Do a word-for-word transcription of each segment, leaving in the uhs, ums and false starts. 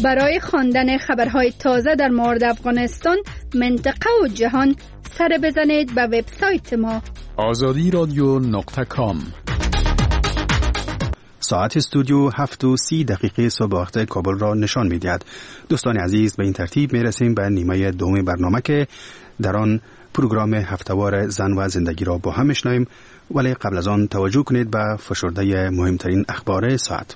برای خواندن خبرهای تازه در مورد افغانستان، منطقه و جهان سر بزنید به وبسایت ما آزادی رادیو نقطه کام. ساعت استودیو هفت و سی دقیقه صبح وقت کابل را نشان می‌دهد. دوستان عزیز، به این ترتیب می‌رسیم به نیمه دوم برنامه که در آن پروگرام هفته‌وار زن و زندگی را با هم می‌شنویم، ولی قبل از آن توجه کنید به فشرده مهمترین اخبار ساعت.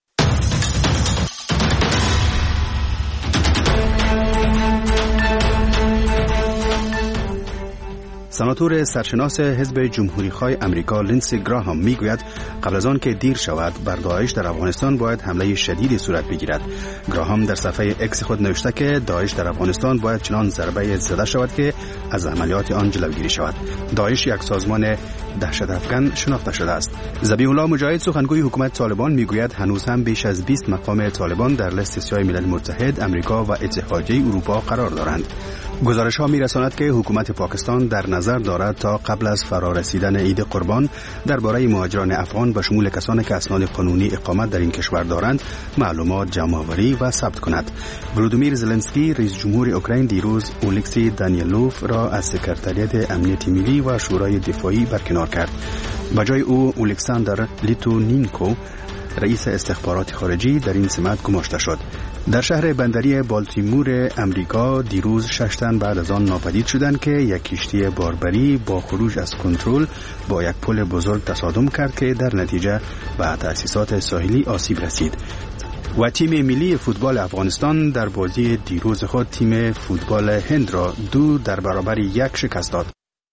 سناتور سرشناس حزب جمهوری‌خواه امریکا لینسی گراهام میگوید قبل از آن که دیر شود بر داعش در افغانستان باید حمله شدیدی صورت بگیرد. گراهام در صفحه اکس خود نوشته که داعش در افغانستان باید چنان ضربه زده شود که از عملیات آن جلوگیری شود. داعش یک سازمان دهشت افکن شناخته شده است. ذبیح الله مجاهد سخنگوی حکومت طالبان میگوید هنوز هم بیش از بیست مقام طالبان در لیست سیاه ملل متحد، امریکا و اتحادیه اروپا قرار دارند. گزارش ها می رساند که حکومت پاکستان در نظر دارد تا قبل از فرارسیدن عید قربان درباره مهاجران افغان به شمول کسانی که اسناد قانونی اقامت در این کشور دارند معلومات جمع‌آوری و ثبت کند. ولودیمیر زلنسکی رئیس جمهور اوکراین دیروز اولکسی دانیلوف را از سکرتریات امنیت ملی و شورای دفاعی برکنار کرد. به جای او اولکساندر لیتونینکو رئیس استخبارات خارجی در این سمت گماشته شد. در شهر بندری بالتیمور امریکا دیروز شش تن بعد از آن ناپدید شدند که یک کشتی باربری با خروج از کنترل با یک پل بزرگ تصادم کرد که در نتیجه به تأسیسات ساحلی آسیب رسید. و تیم ملی فوتبال افغانستان در بازی دیروز خود تیم فوتبال هند را دو در برابر یک شکست داد.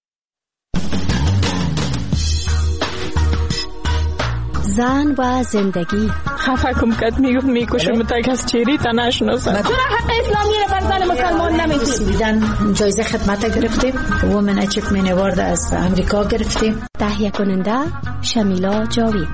زن و زندگی. خفه کم کد میگفت میکشم تا کس چیری تا نشناسم. چرا حق اسلامی رو بر زن مسلمان نمیدید؟ بیدن جایزه خدمت گرفتیم، وومن اچیومنت اوارد از امریکا گرفتیم. تهیه کننده شمیلا جاوید.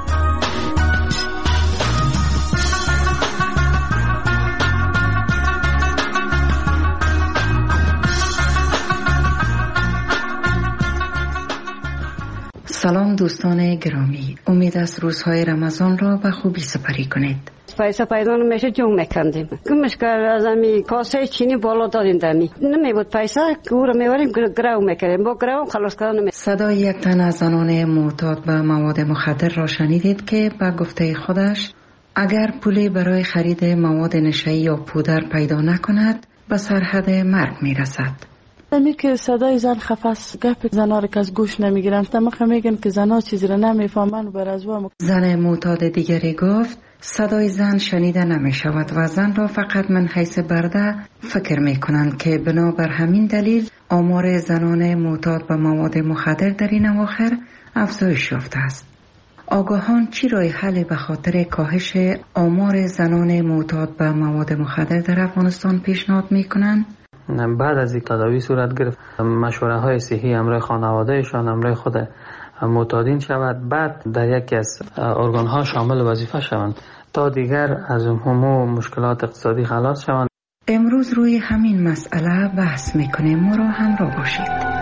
سلام دوستان گرامی، امید است روزهای رمضان را به خوبی سپری کنید. پیسه پیدا نمیشه جنگ میکندیم. کمش کار از امی کاسه چینی بالا دادیم دمی. نمیبود پیسه گور میوریم گرو میکردیم. با گرو خلاص کردن. صدای یک تن از زنان معتاد به مواد مخدر را شنیدید که به گفته خودش اگر پولی برای خرید مواد نشئی یا پودر پیدا نکند به سرحد مرگ میرسد. امی که صدای زن خفاس گپ زنا را که از گوش نمیگیرن تمخه میگن که زنا چیزی را نمیفهمن و برازوا. زن معتاد دیگری گفت صدای زن شنیده نمی شود و زن را فقط من حیث برده فکر می کنند که بنابر همین دلیل آمار زنان معتاد به مواد مخدر در این اواخر افزایش یافته است. آگاهان چی راه حل به خاطر کاهش آمار زنان معتاد به مواد مخدر در افغانستان پیشنهاد می کنند؟ بعد از این تداوی صورت گرفت مشوره های صحی همراه خانوادهشان همراه خود معتادین شود، بعد در یکی از ارگان ها شامل وظیفه شوند تا دیگر از همه مشکلات اقتصادی خلاص شوند. امروز روی همین مسئله بحث میکنیم، ما را همراه باشید.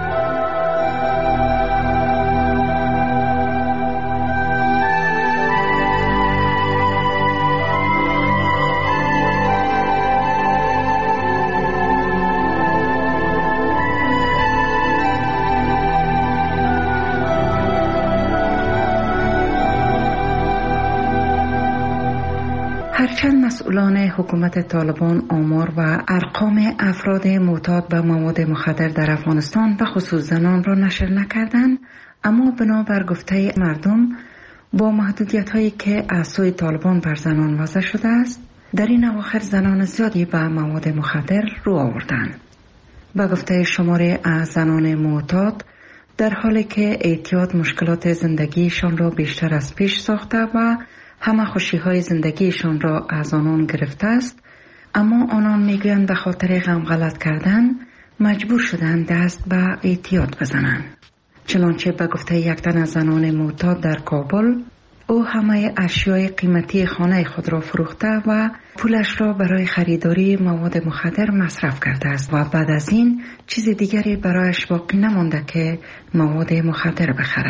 هرچند مسئولان حکومت طالبان آمار و ارقام افراد معتاد به مواد مخدر در افغانستان به خصوص زنان را نشر نکردند، اما بنابر گفته مردم با محدودیت هایی که از سوی طالبان بر زنان وضع شده است در این اواخر زنان زیادی به مواد مخدر رو آوردند. به گفته شماره از زنان معتاد در حالی که اعتیاد مشکلات زندگیشان را بیشتر از پیش ساخته و همه خوشی های زندگیشان را از آنان گرفته است، اما آنان میگویند به خاطر غم غلط کردن مجبور شدند دست به اعتیاد بزنند. چنانچه به گفته یک تن از زنان معتاد در کابل، او همه اشیای قیمتی خانه خود را فروخته و پولش را برای خریداری مواد مخدر مصرف کرده است و بعد از این چیز دیگری برایش باقی نمانده که مواد مخدر بخرد.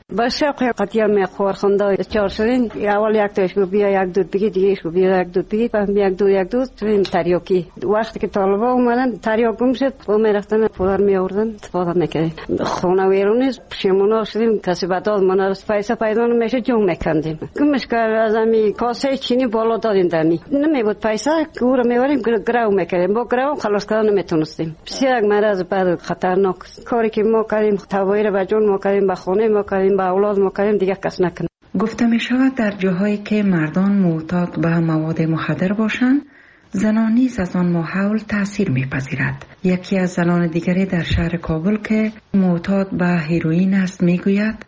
با شوق قطعا خور خونده چهار شدین اول یک تاش گفت بیا یک دود بگی دیگه گفت بیا یک دود بگی بعد یک دود یک دود شدیم تریاکی. وقتی که طالبا اومدن تریاک گم شد با می رفتن پولار می آوردن استفاده میکردیم. خونه ویرونی پشیمون شدیم کسی بداد ما را پیسه پیدا نمیشه جون میکندیم. گمش کرد از امی کاسه چینی بالا دادیم دمی نمی بود پیسه گور میوریم گراو میکردیم با گراو خلاص کردن نمیتونستیم. بسیار مرض بعد خطرناک کاری که ما کردیم توایر به جون ما کردیم به خونه ما کردیم به اولاد ما کردیم دیگه کس نکنه. گفته می شود در جاهایی که مردان معتاد به مواد مخدر باشند زنان نیز از آن ماحول تأثیر میپذیرد. یکی از زنان دیگری در شهر کابل که معتاد به هیروئین است میگوید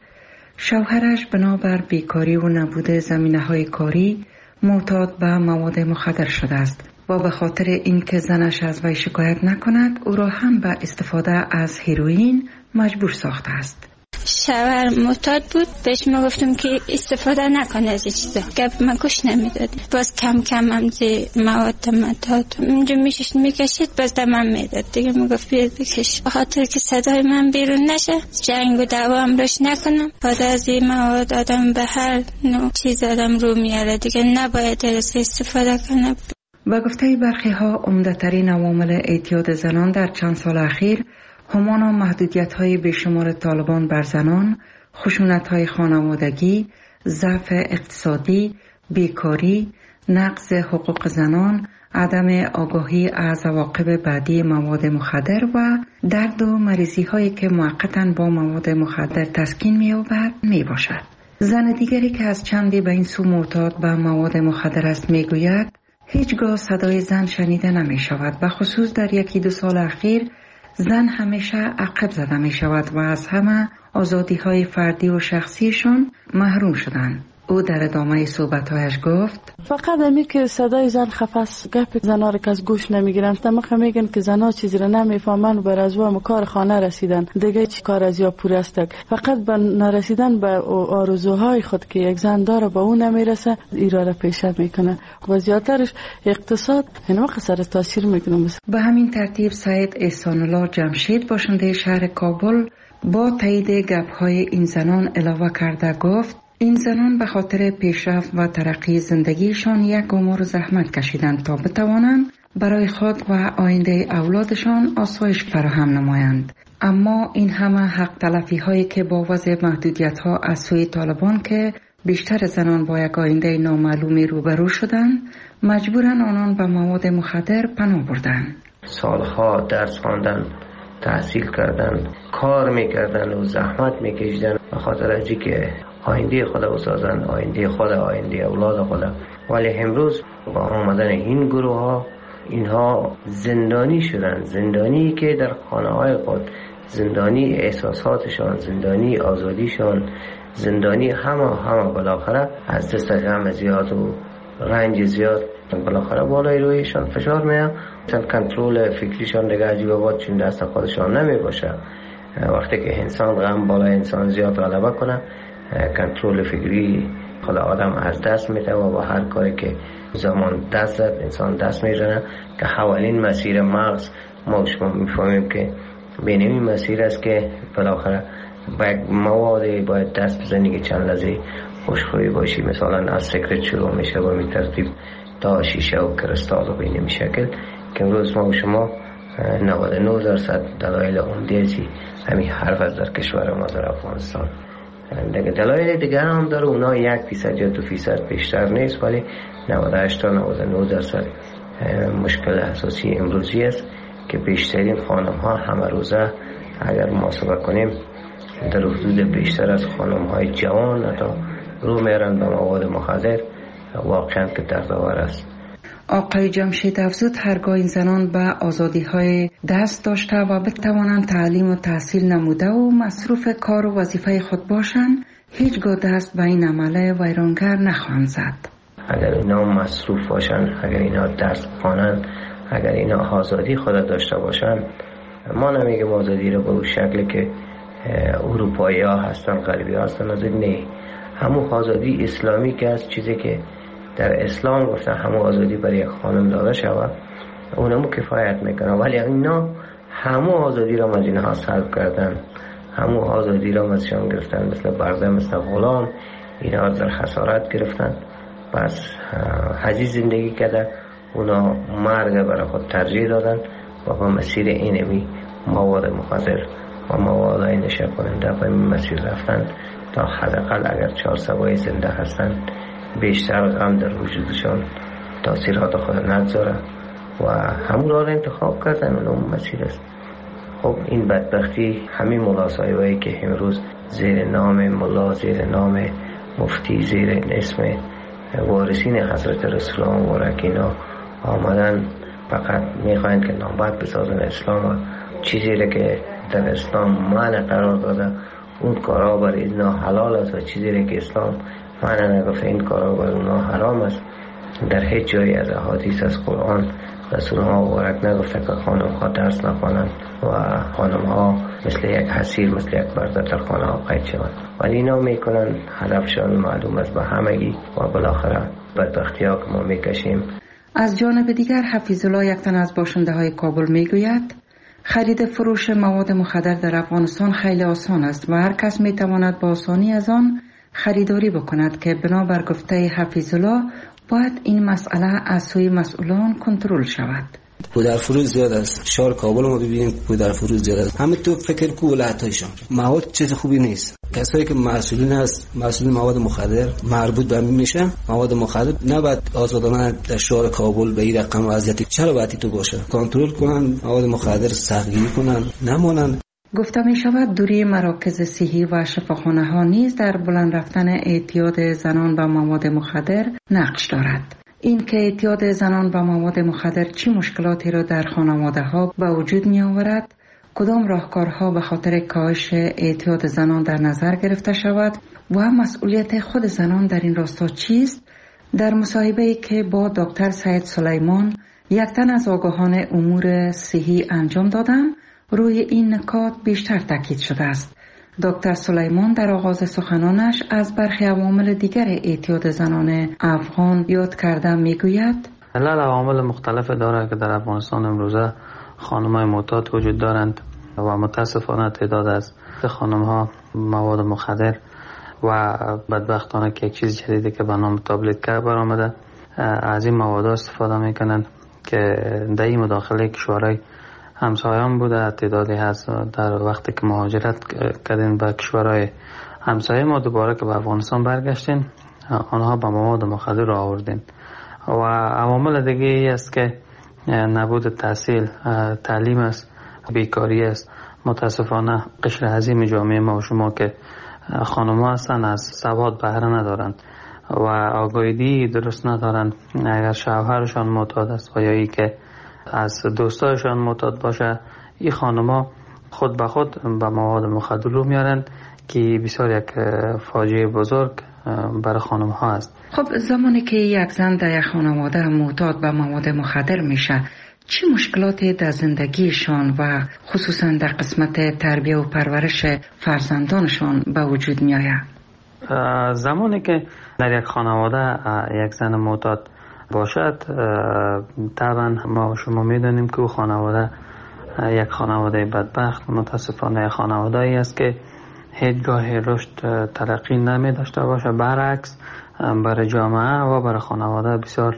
شوهرش بنابر بیکاری و نبود زمینه‌های کاری معتاد به مواد مخدر شده است و به خاطر اینکه زنش از وی شکایت نکند او را هم به استفاده از هیروئین مجبور ساخته است. شوهر معتاد بود بهش ما گفتم که استفاده نکنه از این چیزا گپ من گوش نمیداد باز کم کم هم زی مواد مداد اینجا میشش میکشید باز دمم میداد دیگه میگفت بیاد بکش بخاطر که صدای من بیرون نشه جنگ و دعوا هم روش نکنم بعد از این مواد آدم به هر نوع چیز آدم رو میاره دیگه نباید از استفاده کنه. با گفته برخی ها عمده‌ترین عوامل اعتیاد زنان در چند سال اخیر همانا محدودیت‌های بیشمار طالبان بر زنان، خشونت‌های خانوادگی، ضعف اقتصادی، بیکاری، نقض حقوق زنان، عدم آگاهی از عواقب بعدی مواد مخدر و درد و مریضی‌هایی که موقتاً با مواد مخدر تسکین می‌یابد میباشد. زن دیگری که از چندی به این سو معتاد به مواد مخدر است میگوید هیچگاه صدای زن شنیده نمی‌شود و خصوص در یکی دو سال اخیر زن همیشه عقب زده می شود و از همه آزادی های فردی و شخصیشون محروم شدند. او در ادامه صحبت‌هایش گفت فقط امی که صدای زن خفاس گپ زنا را که از گوش نمیگیرن تمخ میگن که زنا چیزی را نمیفهمن و بر از و کار خانه رسیدن دیگه چی کار از یا پور است فقط به نرسیدن به آرزوهای خود که یک زن داره با اون نمیرسه ایرا را پیشت میکنه و زیادترش اقتصاد این وقت سر تاثیر میکنه. به همین ترتیب سید احسان الله جمشید باشنده شهر کابل با تایید گپ‌های این زنان علاوه کرده گفت این زنان به خاطر پیشرفت و ترقی زندگیشان یک عمر زحمت کشیدند تا بتوانند برای خود و آینده اولادشان آسایش فراهم نمایند. اما این همه حق تلفی هایی که با وضع محدودیت ها از سوی طالبان که بیشتر زنان با یک آینده نامعلومی روبرو شدند مجبورن آنان به مواد مخدر پناه بردند. سالها درس خواندن، تحصیل کردن، کار میکردن و زحمت میکشیدن به خاطر از که آینده خود بسازن، آینده خود، آینده اولاد خود. ولی امروز با آمدن این گروه ها اینها زندانی شدن، زندانی که در خانه های خود، زندانی احساساتشان، زندانی آزادیشان، زندانی همه همه بالاخره از دست غم زیاد و رنج زیاد بالاخره بالای رویشان فشار میاد. مثلا کنترل فکریشان دیگه عجیبه بود چون دست خودشان نمی باشه. وقتی که انسان غم بالای انسان زیاد غلبه کنه کنترل فکری خود آدم از دست میده و با هر کاری که زمان دست زد انسان دست میزنه که حوالین مسیر مغز ما شما میفهمیم که بین این مسیر است که بالاخره با یک موادی باید دست بزنی که چند لحظه خوشخویی باشی. مثلا از سیگرت شروع میشه و می ترتیب تا شیشه و کرستال و بین می شکل که امروز ما و شما نود و نه درصد دلایل عمده‌ای همین حرف از در کشور ما در افغانستان. دیگه دلایل دیگه هم داره اونا یک فیصد یا دو فیصد بیشتر نیست ولی نود و هشت تا نود و نه درصد مشکل اساسی امروزی است که بیشترین خانم ها همه روزه اگر محاسبه کنیم در حدود بیشتر از خانم های جوان حتی رو میرن به مواد مخدر واقعا که دردآور است. آقای جمشید افزود هرگاه این زنان به آزادی های دست داشته و بتوانند تعلیم و تحصیل نموده و مصروف کار و وظیفه خود باشند هیچگاه دست به این عمل ویرانگر نخواهند زد. اگر اینا مصروف باشند، اگر اینا درس بخوانند، اگر اینا آزادی خود داشته باشند، ما نمیگیم آزادی رو به اون شکلی که اروپایی ها هستن، غربی ها هستن، از نه همون آزادی اسلامی که از چیزی که در اسلام گفتن همون آزادی برای یک خانم داده شود اونمو کفایت میکنه. ولی اینا همون آزادی رو از اینها سلب کردن همو آزادی را ازشان گرفتن، مثل برده، مثل غلام اینا در خسارت گرفتن. پس حجی زندگی کرده، اونا مرگ برای خود ترجیح دادن و به مسیر اینمی مواد مخدر و مواد نشه کننده به مسیر رفتن تا حداقل اگر چهار سوای زنده هستن بیشتر غم در وجودشان تاثیرات خود نگذاره و همون را انتخاب کردن و اون مسیر است. خب این بدبختی همین ملا صاحبایی که امروز زیر نام ملا، زیر نام مفتی، زیر اسم وارثین حضرت رسول الله مبارک اینا آمدن فقط میخواین که نامبد بسازن اسلام و چیزی را که در اسلام معنی قرار داده اون کارا برای اینا حلال است و چیزی را که اسلام معنی نگفته این کارا برای اونا حرام است. در هیچ جایی از احادیث از قرآن رسول الله مبارک نگفته که خانم ها درس نخوانند و خانم ها مثل یک حسیر، مثل یک برده در خانه ها قید شوند، ولی اینا میکنن هدفشان معلوم است به همگی و بالاخره بدبختی ها که ما میکشیم. از جانب دیگر حفیظ الله، یک تن از باشنده های کابل، میگوید خرید فروش مواد مخدر در افغانستان خیلی آسان است و هر کس میتواند با آسانی از آن خریداری بکند که بنابر گفته حفیظ الله باید این مسئله از سوی مسئولان کنترل شود. پودر فروش زیاد است. شهر کابل ما ببینیم پودر فروش زیاد است. همه تو فکر کو ولایت‌هایشان مواد چیز خوبی نیست. کسایی که مسئولین هست، مسئول مواد مخدر مربوط به همین میشه، مواد مخدر نباید آزادانه در شهر کابل به این رقم وضعیتی چرا باید تو باشه؟ کنترل کنن، مواد مخدر سختگیری کنن، نمونن. گفته می شود دوری مراکز صحی و شفاخانه ها نیز در بلند رفتن اعتیاد زنان به مواد مخدر نقش دارد. این که اعتیاد زنان به مواد مخدر چه مشکلاتی را در خانواده ها به وجود می آورد، کدام راهکارها به خاطر کاهش اعتیاد زنان در نظر گرفته شود و مسئولیت خود زنان در این راستا چیست، در مصاحبه‌ای که با دکتر سید سلیمان، یک تن از آگاهان امور صحی انجام دادم، روی این نکات بیشتر تاکید شده است. دکتر سلیمان در آغاز سخنانش از برخی عوامل دیگر اعتیاد زنان افغان یاد کرده میگوید علل عوامل مختلف داره که در افغانستان امروزه خانم‌های معتاد وجود دارند و متاسفانه تعداد از خانم‌ها مواد مخدر و بدبختانه که یک چیز جدیدی که به نام تابلت که برآمده از این مواد استفاده میکنند که در این مداخله کشورهای همسایه‌ام بوده. تعدادی هست در وقتی که مهاجرت کردین به کشورهای همسایه ما، دوباره که به افغانستان برگشتین آنها به مواد مخدر را آوردین. و عوامل دیگه ای است که نبود تحصیل، تعلیم است، بیکاری است. متاسفانه قشر عظیم جامعه ما و شما که خانم‌ها هستند از سواد بهره ندارند و آگاهی درست ندارند. اگر شوهرشان معتاد است و یا ای که از دوستایشان معتاد باشه، این خانم‌ها خود به خود به مواد مخدر رو میارند که بسیار یک فاجعه بزرگ برای خانم‌ها است. خب زمانی که یک زن در یک خانواده معتاد به مواد مخدر میشه، چه مشکلاتی در زندگیشان و خصوصا در قسمت تربیه و پرورش فرزندانشان به وجود می آید؟ زمانی که در یک خانواده یک زن معتاد باشد، طبعا ما شما می دانیم که او خانواده یک خانواده بدبخت، متاسفانه خانواده ای است که هیچگاه رشد ترقی نمی داشته باشه. برعکس برای جامعه و برای خانواده بسیار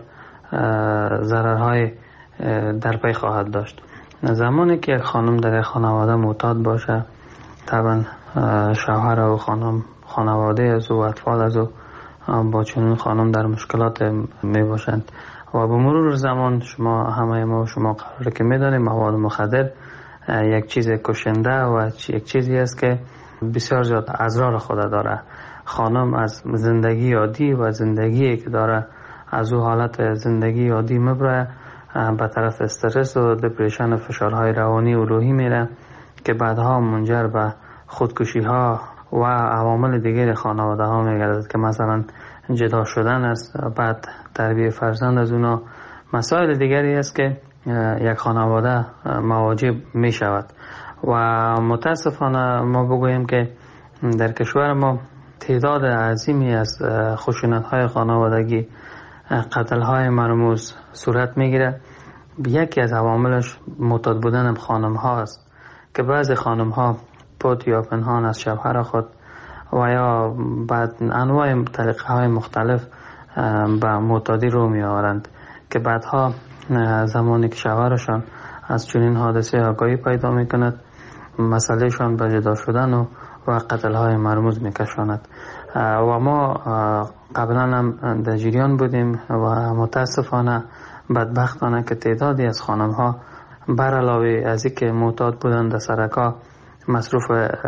ضررهای در پی خواهد داشت. زمانی که یک خانم در یک خانواده معتاد باشه، طبعا شوهر و خانم، خانواده از او، اطفال از او با چنین خانم در مشکلات می باشند و به مرور زمان شما همه ما و شما قراره که می دانیم مواد مخدر یک چیز کشنده و یک چیزی است که بسیار زیاد اضرار خود داره. خانم از زندگی عادی و زندگی که داره از او حالت زندگی عادی مبره به طرف استرس و دپریشن، فشارهای روانی و روحی میره که بعدها منجر به خودکشی ها و عوامل دیگر خانواده ها میگردد که مثلا جدا شدن است، بعد تربیت فرزند از اونا. مسائل دیگری است که یک خانواده مواجه می شود و متاسفانه ما بگوییم که در کشور ما تعداد عظیمی از خشونت های خانوادگی، قتل های مرموز صورت میگیره. یکی از عواملش معتاد بودن خانم ها است که بعضی خانم ها پود یا پنهان از شوهر خود و یا بعد انواع طریقه های مختلف به معتادی رو می آورند که بعدها زمانی که شوهرشان از چنین حادثه آگاهی پیدا می کند مسئله شان به جدا شدن و و قتل های مرموز می کشاند. و ما قبلا هم در جریان بودیم و متاسفانه بدبختانه که تعدادی از خانم ها بر علاوه از اینکه معتاد بودند در سرکا مصروف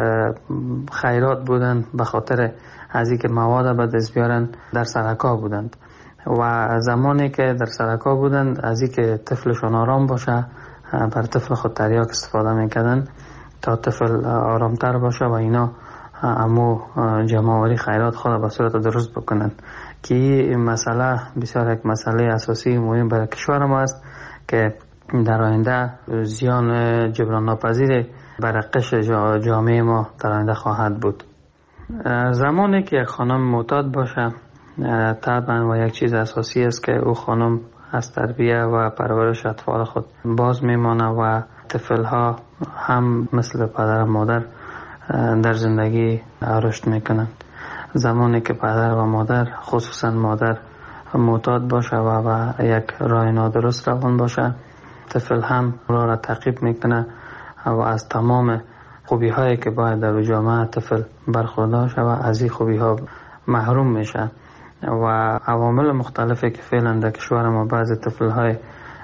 خیرات بودند به خاطر از اینکه مواد به دست بیارن در سرکا بودند و زمانی که در سرکا بودند از اینکه طفلشون آرام باشه بر طفل خود تریاک استفاده میکردن تا طفل آرامتر باشه و اینا امو جمعوری خیرات خود به صورت درست بکنن که این مسئله بسیار یک مسئله اساسی مهم برای کشور ما است که در آینده زیان جبران ناپذیر برای قشر جامعه ما در آینده خواهد بود. زمانی که یک خانم معتاد باشه طبعا و یک چیز اساسی است که او خانم از تربیه و پرورش اطفال خود باز میمانه و طفل ها هم مثل پدر و مادر در زندگی رشد میکنند. زمانی که پدر و مادر خصوصا مادر معتاد باشه و, و یک راه نادرست روان باشه طفل هم راه را تعقیب میکنه و از تمام خوبی هایی که باید در جامعه طفل برخوردار شه و از این خوبی ها محروم میشه و عوامل مختلفی که فعلا در کشور ما بعض طفل های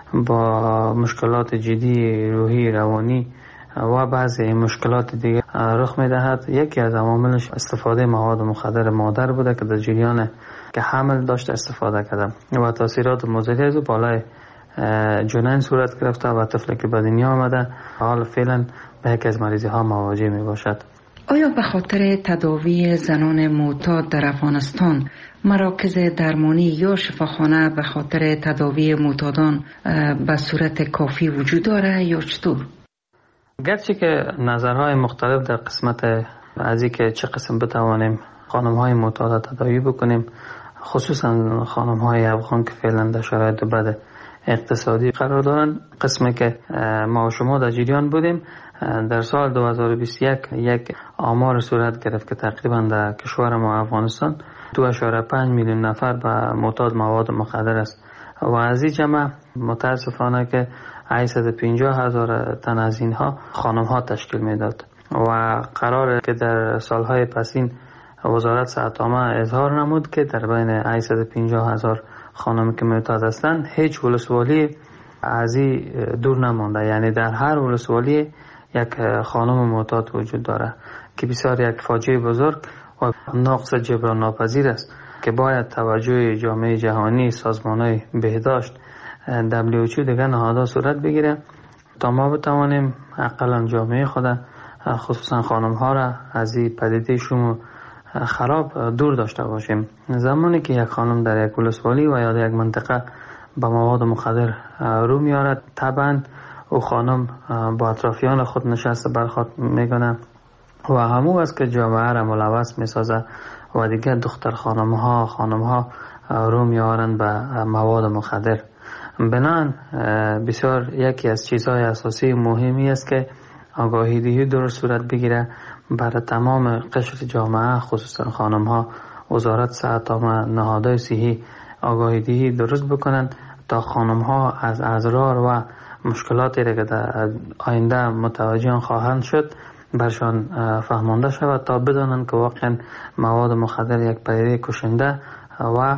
با مشکلات جدی روحی روانی و بعضی مشکلات دیگه رخ میدهد. یکی از عواملش استفاده مواد مخدر مادر بوده که در جریان که حمل داشته استفاده کرده و تاثیرات مضری از بالای جنین صورت گرفته و طفلی که به دنیا آمده حال فعلا به یکی از مریضی ها مواجه می باشد. آیا به خاطر تداوی زنان معتاد در افغانستان مراکز درمانی یا شفاخانه به خاطر تداوی معتادان به صورت کافی وجود داره یا چطور؟ گرچه که نظرهای مختلف در قسمت از اینکه چه قسم بتوانیم خانم های معتاد تداوی بکنیم خصوصا خانم های افغان که فعلا در شرایط بد اقتصادی قرار دارن قسمی که ما و شما در جریان بودیم در سال دو هزار و بیست و یک یک آمار صورت گرفت که تقریبا در کشور ما افغانستان دو اشاره پنج میلیون نفر به معتاد مواد مخدر است و از این جمع متاسفانه که هشتصد و پنجاه هزار تن از اینها خانم ها تشکیل میداد و قراره که در سالهای پسین وزارت صحت عامه اظهار نمود که در بین هشتصد و پنجاه هزار خانم که معتاد هستند هیچ ولسوالی از این دور نمانده، یعنی در هر ولسوالی یک خانم معتاد وجود داره که بسیار یک فاجعه بزرگ و نقص جبران ناپذیر است که باید توجه جامعه جهانی، سازمان‌های بهداشت، دبلیو اچ او دیگر نهادها صورت بگیره تا ما بتوانیم اقلا جامعه خود خصوصا خانم ها را از این پدیده شوم خراب دور داشته باشیم. زمانی که یک خانم در یک ولسوالی و یا در یک منطقه با مواد مخدر رو میارد طبعا او خانم با اطرافیان خود نشسته برخورد میکنه و همو است که جامعه را ملوث میسازه و دیگر دختر خانم ها خانم ها رو میارند به مواد مخدر. بنان بسیار یکی از چیزهای اساسی مهمی است که آگاهی دهی درست صورت بگیره برای تمام قشر جامعه خصوصا خانم ها. وزارت صحت عامه نهادهای صحی آگاهی دهی درست بکنند تا خانم ها از اضرار و مشکلاتی را که در آینده متوجه خواهند شد برشان فهمانده شود تا بدانند که واقعا مواد مخدر یک پدیده کشنده و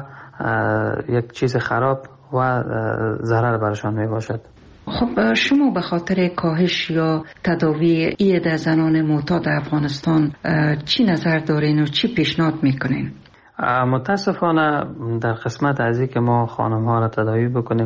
یک چیز خراب و ضرر برشان می باشد. خب شما به خاطر کاهش یا تداوی عید زنان معتاد افغانستان چی نظر دارین و چی پیشنهاد میکنین؟ متاسفانه در قسمت از این که ما خانم ها را تداوی بکنیم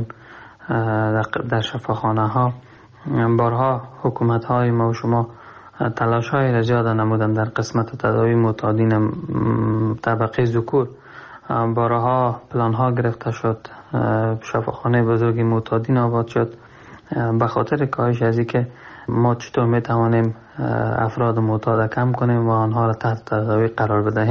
در شفاخانه ها بارها حکومت های ما و شما تلاش های را زیاده نمودن در قسمت تداوی معتادین طبقه ذکور. بارها پلان ها گرفته شد، شفاخانه بزرگی معتادین آباد شد به خاطر کاهش از اینکه ما چطور می توانیم افراد معتاد کم کنیم و آنها را تحت تداوی قرار بدهیم.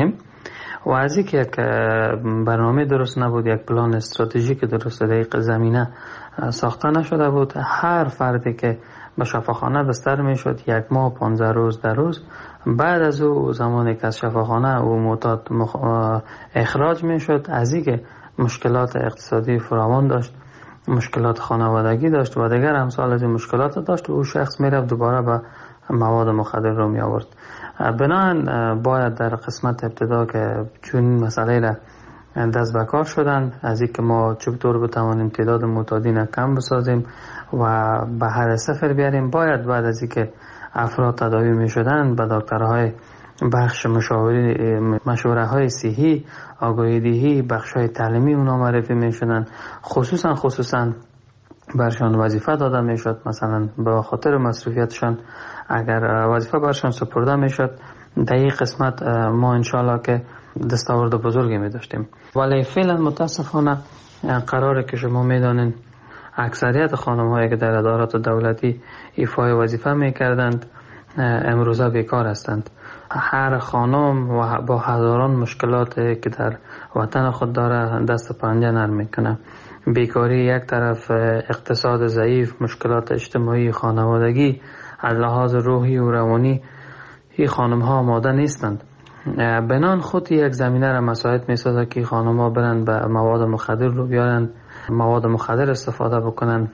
و از اینکه یک برنامه درست نبود، یک پلان استراتژیک درست در یک زمینه ساخته نشده بود، هر فردی که به شفاخانه بستر می شد یک ماه پانزده روز در روز، بعد از او زمانی که از شفاخانه او معتاد مخ... اخراج می شد، از اینکه مشکلات اقتصادی فراوان داشت، مشکلات خانوادگی داشت و دیگر امثال از این مشکلات داشت و او شخص می رفت دوباره به مواد مخدر رو می آورد. بنابراین باید در قسمت ابتدا که چون مسئله را دست به کار شدن، از اینکه ما چطور بتوانیم تعداد معتادین کم بسازیم و به هر سفر بیاریم، باید بعد از اینکه افراد تداوی می شدن به دکترهای بخش مشاوره مشوره های صحی، آگاهی دهی، بخش های تعلیمی اونا معرفی می شدن، خصوصا خصوصا برشان وظیفه داده می شد. مثلا به خاطر مصروفیتشان اگر وظیفه برشان سپرده می شد، در این قسمت ما انشالله که دستاورد بزرگی می داشتیم. ولی فعلا متاسفانه قراره که شما می دانین اکثریت خانم هایی که در ادارات دولتی ایفای وظیفه می کردند امروزه بیکار هستند. هر خانم و با هزاران مشکلات که در وطن خود داره دست پنجه نرم میکنه. بیکاری یک طرف، اقتصاد ضعیف، مشکلات اجتماعی، خانوادگی، از لحاظ روحی و روانی این خانم ها آماده نیستند. بنان خود یک زمینه را مساعد می سازه که خانم ها برند به مواد مخدر رو بیارن، مواد مخدر استفاده بکنن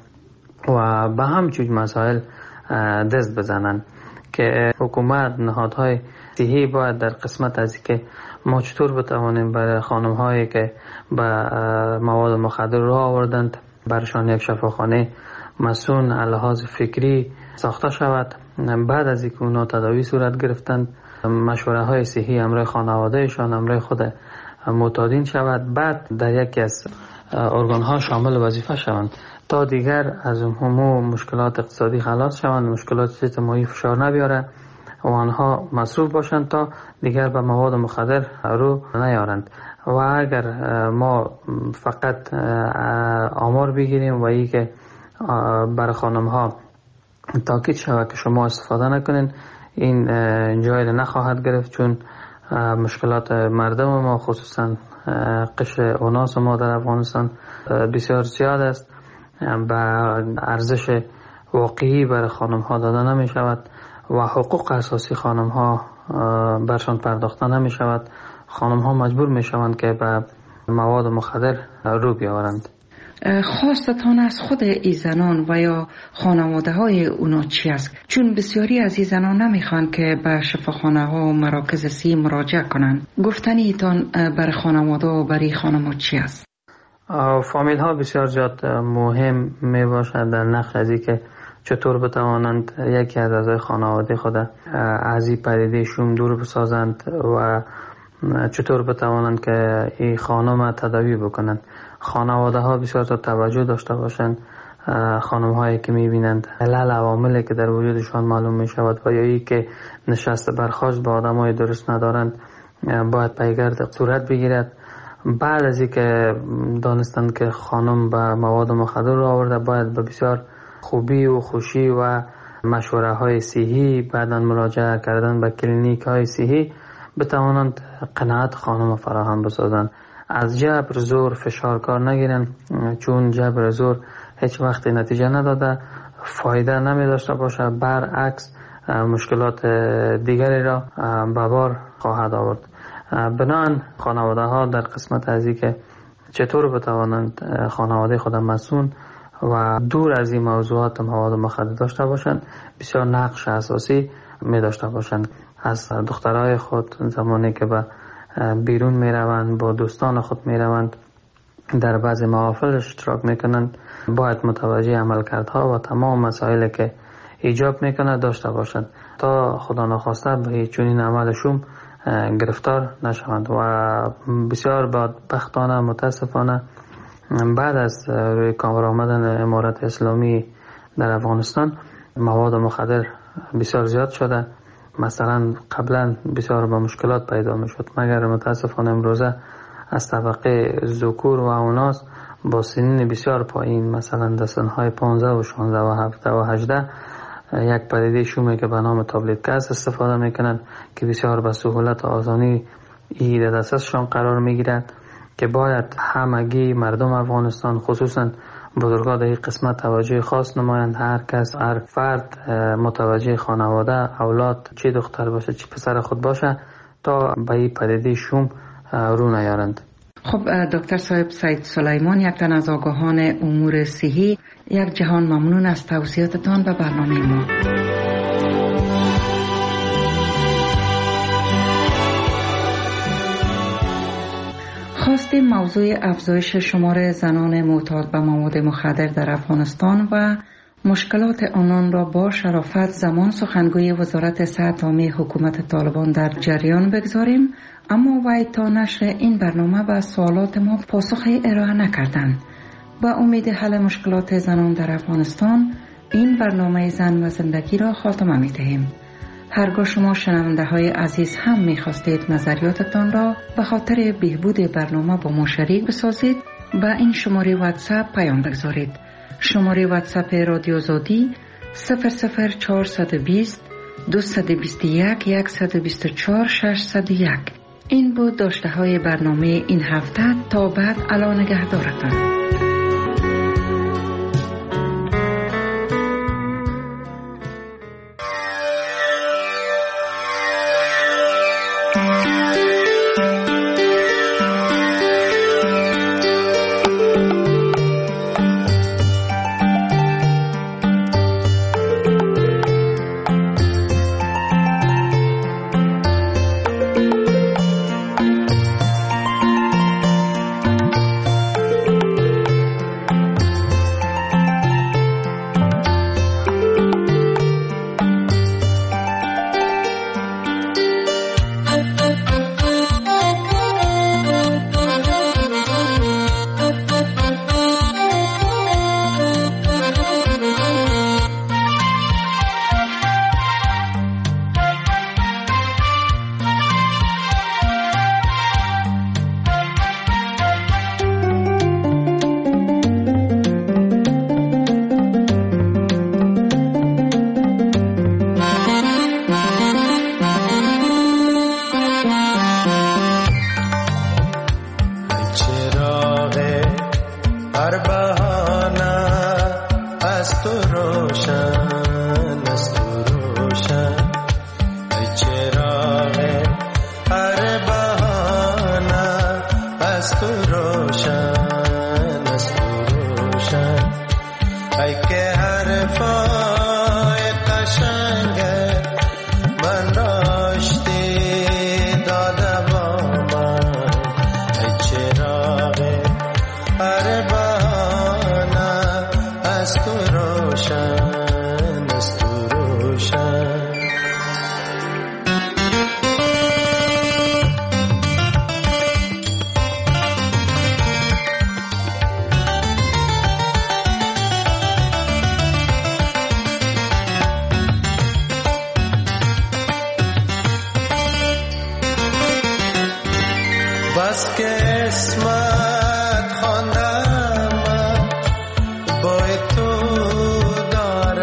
و به همچون مسائل دست بزنن که حکومت، نهادهای صحی باید در قسمت از که ما چطور بتوانیم برای خانم هایی که به مواد مخدر رو آوردند برشان یک شفاخانه مسون لحاظ فکری ساخته شود. بعد از اینکه اونا تداوی صورت گرفتند، مشوره های صحی امرای خانوادهشان، امرای خود معتادین شود، بعد در یکی از ارگان ها شامل وظیفه شوند تا دیگر از همو مشکلات اقتصادی خلاص شوند، مشکلات اجتماعی فشار نبیاره و آنها مصروف باشند تا دیگر به مواد مخدر رو نیارند. و اگر ما فقط آمار بگیریم و ای که بر خانم ها تاکید شود که شما استفاده نکنین، این جای نخواهد گرفت، چون مشکلات مردم ما خصوصا قشر اوناس ما در افغانستان بسیار زیاد است. به ارزش واقعی برای خانم ها داده نمی شود و حقوق اساسی خانم ها برشان پرداخته نمی شود. خانم ها مجبور می شوند که به مواد مخدر رو بیاورند. خواستتان از خود ای زنان و یا خانواده های اونا چی است؟ چون بسیاری از ای زنان نمیخوان که به شفاخانه ها و مراکز صحی مراجعه کنند. گفتنی ایتان برای خانواده و برای خانم چی است؟ فامیل ها بسیار زیاد مهم می باشد در نقش ازی که چطور بتوانند یکی از اعضای خانواده خود از این پدیده شوم دور بسازند و چطور بتوانند که این خانم تداوی بکنند. خانواده ها بسیار زیاد توجه داشته باشند. خانم هایی که می بینند علل عواملی که در وجودشان معلوم می شود و یا ای که نشست برخاست با آدم های درست ندارند باید پیگرد صورت بگیرد. بعد از اینکه دانستند که خانم به مواد مخدر رو آورده، باید به بسیار خوبی و خوشی و مشوره های صحی بعداً مراجعه کردن به کلینیک های صحی بتوانند قناعت خانم فراهم بسازند. از جبر زور فشار کار نگیرن، چون جبر زور هیچ وقت نتیجه نداده، فایده نمی داشته باشه، برعکس مشکلات دیگری را به بار خواهد آورد. بنان خانواده ها در قسمت ازی که چطور بتوانند خانواده خود مسئول و دور از این موضوعات مواد مخدر داشته باشند بسیار نقش اساسی می داشته باشند. از دخترای خود زمانی که به بیرون می روند، با دوستان خود می روند، در بعض محافل اشتراک می کنند، باید متوجه عملکردها و تمام مسائلی که ایجاب می کند داشته باشند تا خدا نخواسته به چنین عملشون گرفتار نشوند. و بسیار بدبختانه متاسفانه بعد از روی کار آمدن امارت اسلامی در افغانستان مواد مخدر بسیار زیاد شده. مثلا قبلا بسیار با مشکلات پیدا می شد، مگر متاسفانه امروزه از طبقه ذکور و اوناس با سنین بسیار پایین، مثلا در سنهای پانزده و شانزده و هفده و هجده، یک پدیده شومه که به نام تابلت گاز استفاده میکنند که بسیار به سهولت و آسانی ای در دستشان قرار میگیرد که باید همگی مردم افغانستان خصوصا بزرگان در این قسمت توجه خاص نمایند. هر کس، هر فرد متوجه خانواده، اولاد، چه دختر باشه چه پسر خود باشه تا به این پدیده شوم رو نیارند. خب دکتر صاحب، سید سلیمان، یک تن از آگاهان امور صحی، یک جهان ممنون از توضیحاتتان به برنامه ما. خواستیم موضوع افزایش شمار زنان معتاد به مواد مخدر در افغانستان و مشکلات آنان را با شرافت زمان سخنگوی وزارت صحت عامه حکومت طالبان در جریان بگذاریم، اما وی تا نشر این برنامه و سوالات ما پاسخی ارائه نکردند. با امید حل مشکلات زنان در افغانستان این برنامه زن و زندگی را خاتمه می دهیم. هرگاه شما شنونده های عزیز هم می خواستید نظریاتتان را به خاطر بهبود برنامه با ما شریک بسازید، با این شماره واتساپ پیام بگذارید. شماره واتساپ رادیو آزادی صفر صفر چهارصد و بیست دویست و بیست و یک صد و بیست و چهار ششصد و یک. این بود داشته های برنامه این هفته. تا بعد، الا نگهدارتان. تو دارم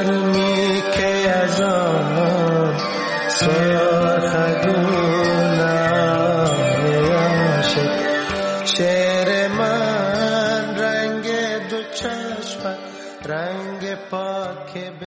گرمی که از آن سرخ